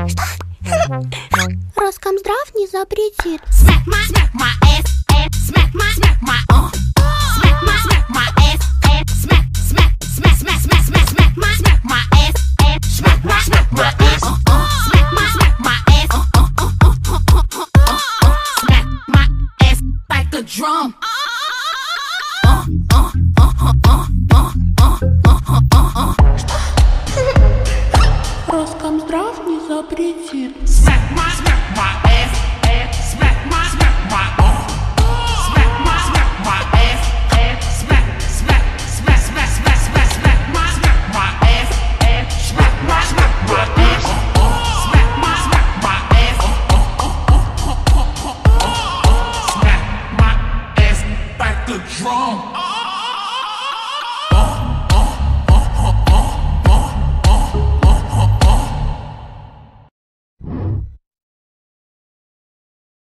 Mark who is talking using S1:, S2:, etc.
S1: Роскомздрав не запретит.
S2: Smack my ass, smack my smack my smack my ass, smack my ass, smack my ass, smack my ass, smack my ass like a drum.
S1: Роскомздрав не запретит.
S2: Smack my